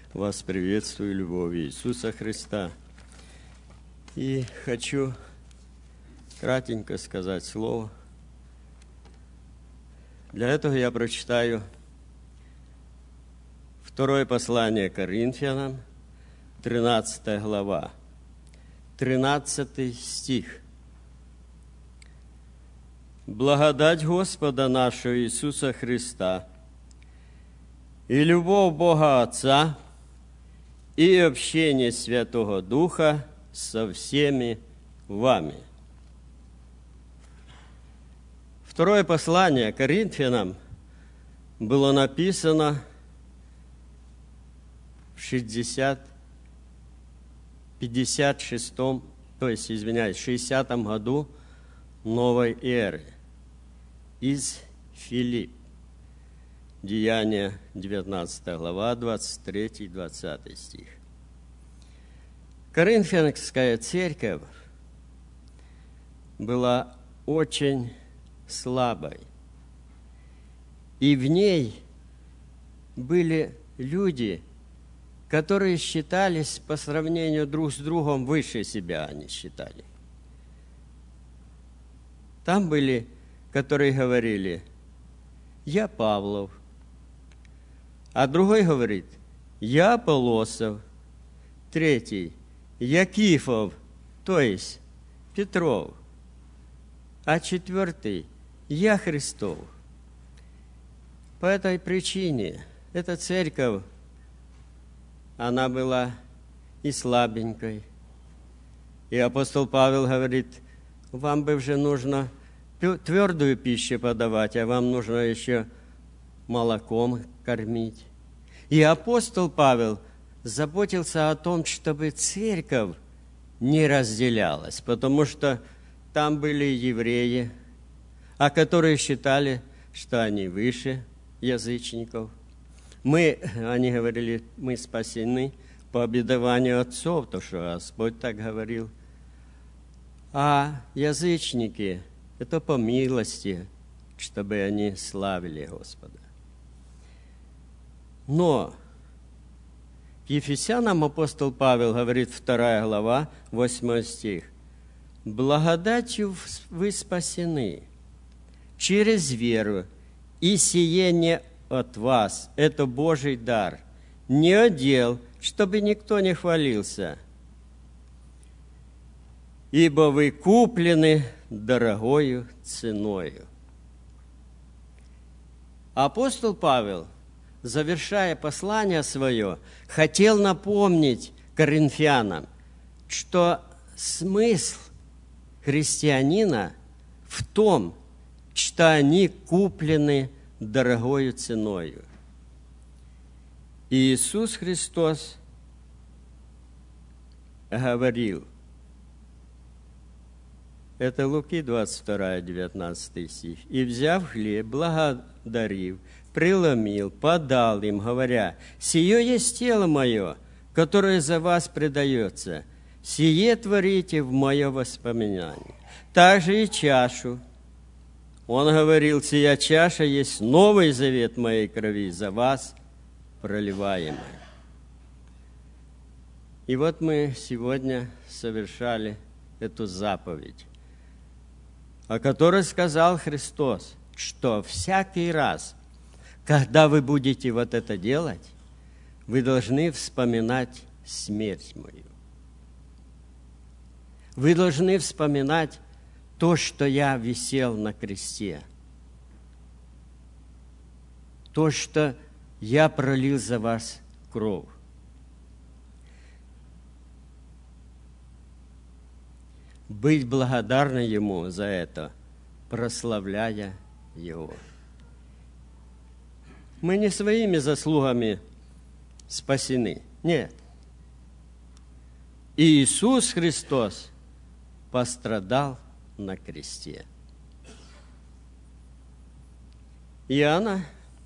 Вас приветствую любовью Иисуса Христа. И хочу кратенько сказать слово. Для этого я прочитаю второе послание Коринфянам, 13 глава, 13 стих. «Благодать Господа нашего Иисуса Христа и любовь Бога Отца и общение Святого Духа со всеми вами». Второе послание Коринфянам было написано в 60 году новой эры из Филипп. Деяния, 19 глава, 23-20 стих. Коринфянская церковь была очень слабой, и в ней были люди, которые считались по сравнению друг с другом выше себя, они считали. Там были, которые говорили: «Я Павлов», а другой говорит: «Я Аполлосов», третий: «Я Кифов», то есть Петров, а четвертый: «Я Христов». По этой причине эта церковь, она была и слабенькой. И апостол Павел говорит: вам бы уже нужно твердую пищу подавать, а вам нужно еще молоком кормить. И апостол Павел заботился о том, чтобы церковь не разделялась, потому что там были евреи, а которые считали, что они выше язычников. Они говорили, мы спасены по обетованию отцов, то, что Господь так говорил. А язычники – это по милости, чтобы они славили Господа. Но Ефесянам апостол Павел говорит, 2 глава, 8 стих: «Благодатью вы спасены через веру, и сие не от вас, это Божий дар, не от дел, чтобы никто не хвалился. Ибо вы куплены дорогою ценою». Апостол Павел, завершая послание свое, хотел напомнить коринфянам, что смысл христианина в том, что они куплены дорогою ценою. И Иисус Христос говорил, это Луки 22, 19 стих: «И, взяв хлеб, благодарив, преломил, подал им, говоря: сие есть тело мое, которое за вас предается, сие творите в мое воспоминание». Также и чашу. Он говорил: сия чаша есть новый завет моей крови, за вас проливаемая. И вот мы сегодня совершали эту заповедь, о которой сказал Христос, что всякий раз, когда вы будете вот это делать, вы должны вспоминать смерть мою. Вы должны вспоминать то, что я висел на кресте, то, что я пролил за вас кровь. Быть благодарны Ему за это, прославляя Его. Мы не своими заслугами спасены. Нет. Иисус Христос пострадал на кресте. Иоанна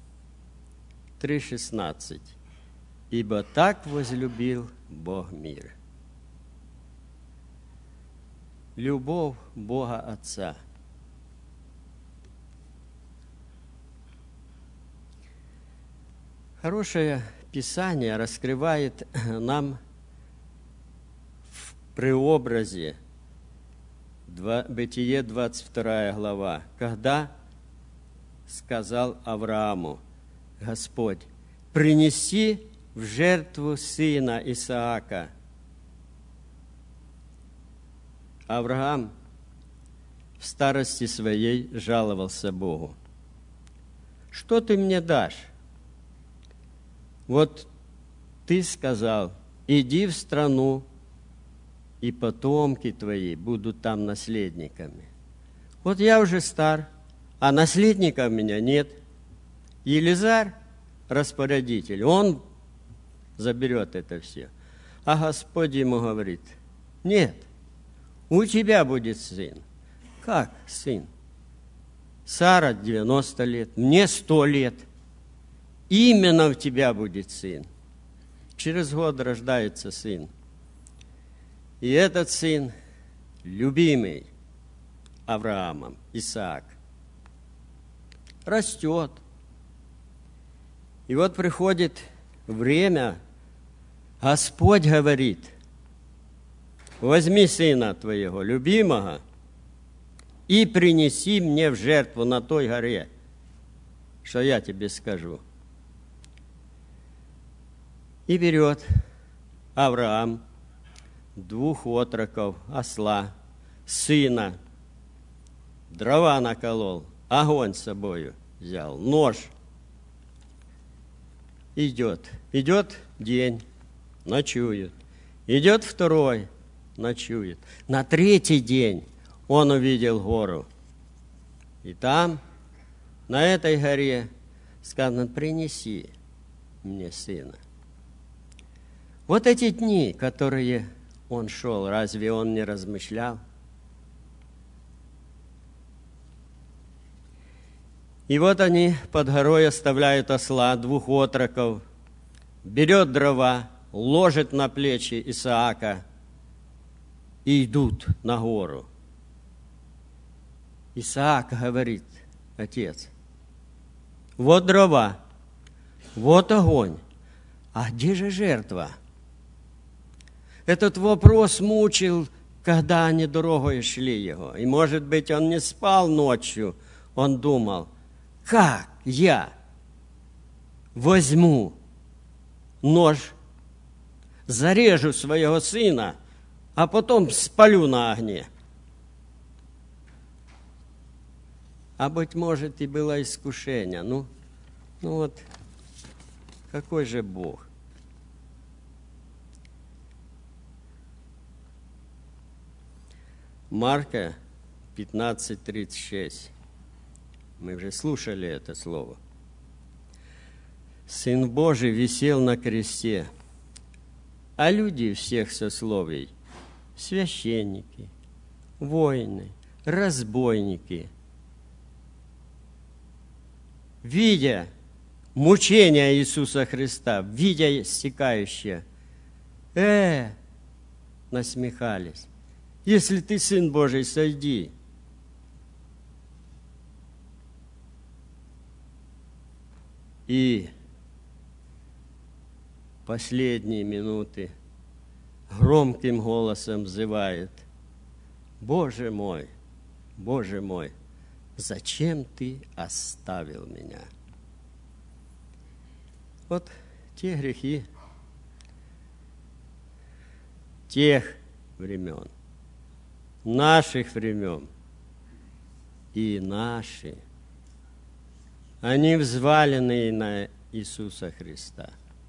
3,16. «Ибо так возлюбил Бог мир». Любовь Бога Отца. Хорошая Писание раскрывает нам в преобразе Бытие 22 глава, когда сказал Аврааму Господь: принеси в жертву сына Исаака. Авраам в старости своей жаловался Богу: что ты мне дашь? Вот ты сказал: иди в страну, и потомки твои будут там наследниками. Вот я уже стар, а наследника у меня нет. Елизар, распорядитель, он заберет это все. А Господь ему говорит: нет, у тебя будет сын. Как сын? Сара 90 лет, мне 100 лет. Именно у тебя будет сын. Через год рождается сын. И этот сын, любимый Авраамом, Исаак, растет. И вот приходит время, Господь говорит: возьми сына твоего, любимого, и принеси мне в жертву на той горе, что я тебе скажу. И берет Авраам 2 отроков, осла, сына, дрова наколол, огонь с собою взял, нож. Идет день, ночует. Идет второй, ночует. На 3-й день он увидел гору. И там, на этой горе, сказано: принеси мне сына. Вот эти дни, которые он шел, разве он не размышлял? И вот они под горой оставляют осла, 2 отроков, берет дрова, ложит на плечи Исаака и идут на гору. Исаак говорит: отец, вот дрова, вот огонь, а где же жертва? Этот вопрос мучил, когда они дорогой шли его. И, может быть, он не спал ночью, он думал: как я возьму нож, зарежу своего сына, а потом спалю на огне? А, быть может, и было искушение. Ну вот, какой же Бог? Марка 15:36. Мы уже слушали это слово. Сын Божий висел на кресте, а люди всех сословий, священники, воины, разбойники, видя мучения Иисуса Христа, видя истекающее, насмехались: если ты Сын Божий, сойди. И последние минуты громким голосом взывает: Боже мой, зачем ты оставил меня? Вот те грехи тех времен, наших времен и наши, они взвалены на Иисуса Христа.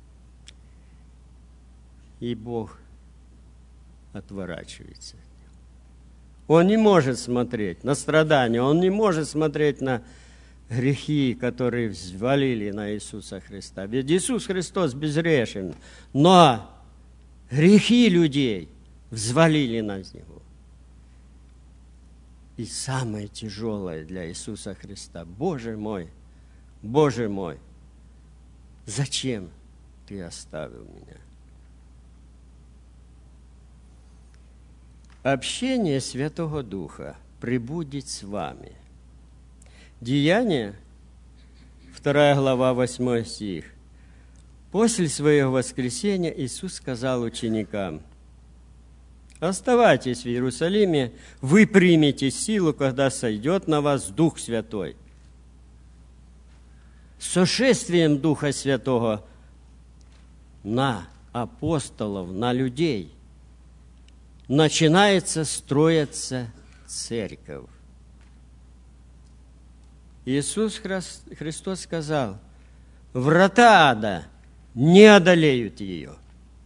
И Бог отворачивается. Он не может смотреть на страдания, Он не может смотреть на грехи, которые взвалили на Иисуса Христа. Ведь Иисус Христос безгрешен, но грехи людей взвалили на Него. И самое тяжелое для Иисуса Христа: Боже мой, зачем ты оставил меня? Общение Святого Духа пребудет с вами. Деяния, 2 глава, 8 стих. После своего воскресения Иисус сказал ученикам: «Оставайтесь в Иерусалиме, вы примете силу, когда сойдет на вас Дух Святой». Сошествием Духа Святого на апостолов, на людей начинается строиться церковь. Иисус Христос сказал: «Врата ада не одолеют ее».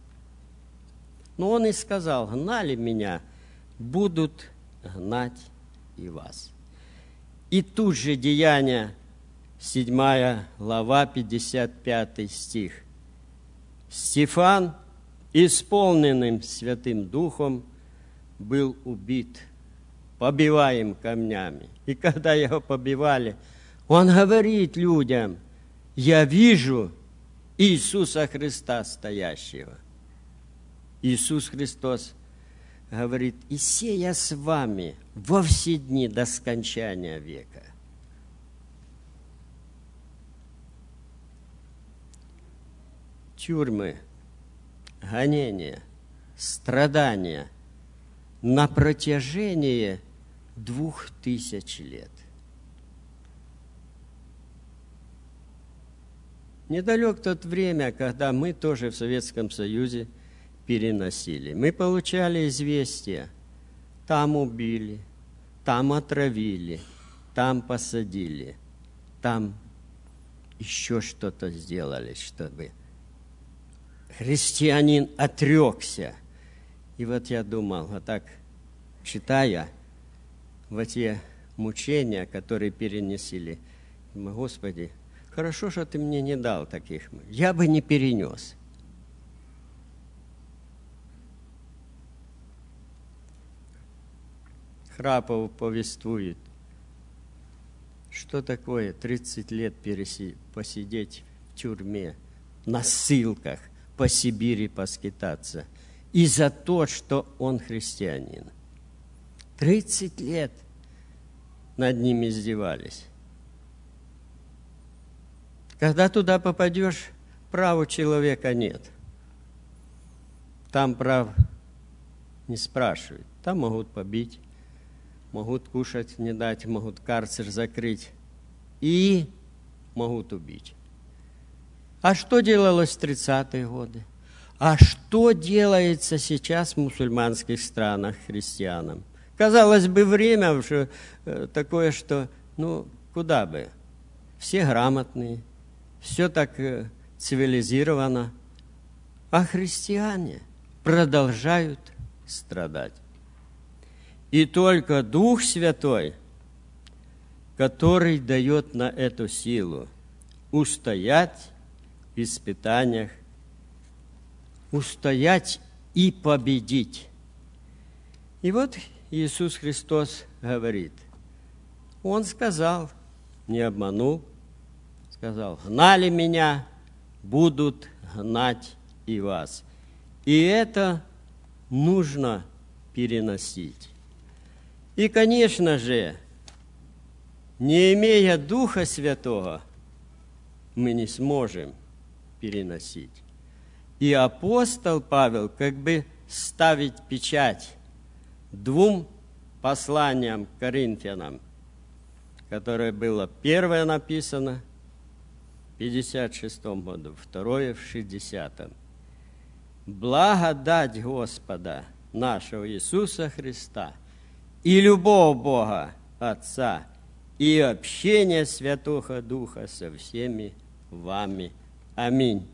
Но Он и сказал: «Гнали меня, будут гнать и вас». И тут же Деяния, 7 глава, 55 стих. Стефан, исполненным Святым Духом, был убит, побиваем камнями. И когда его побивали, он говорит людям: «Я вижу Иисуса Христа стоящего». Иисус Христос говорит: «И сея с вами во все дни до скончания века». Тюрьмы, гонения, страдания на протяжении 2000 лет. Недалек тот время, когда мы тоже в Советском Союзе переносили. Мы получали известия: там убили, там отравили, там посадили, там еще что-то сделали, чтобы христианин отрекся. И вот я думал, вот так, читая вот те мучения, которые перенесли, думаю: Господи, хорошо, что Ты мне не дал таких. Я бы не перенес. Храпов повествует, что такое 30 лет посидеть в тюрьме, на ссылках, по Сибири поскитаться, и за то, что он христианин. 30 лет над ним издевались. Когда туда попадешь, права человека нет. Там прав не спрашивают. Там могут побить, могут кушать не дать, могут карцер закрыть и могут убить. А что делалось в 30-е годы? А что делается сейчас в мусульманских странах христианам? Казалось бы, время уже такое, что, куда бы? Все грамотные, все так цивилизировано. А христиане продолжают страдать. И только Дух Святой, который дает на эту силу устоять в испытаниях, устоять и победить. И вот Иисус Христос говорит, Он сказал, не обманул, сказал: «Гнали меня, будут гнать и вас». И это нужно переносить. И, конечно же, не имея Духа Святого, мы не сможем переносить. И апостол Павел как бы ставит печать 2 посланиям к Коринфянам, которое было первое написано в 56 году, второе в 60. Благодать Господа нашего Иисуса Христа и любовь Бога Отца и общение Святого Духа со всеми вами. Аминь.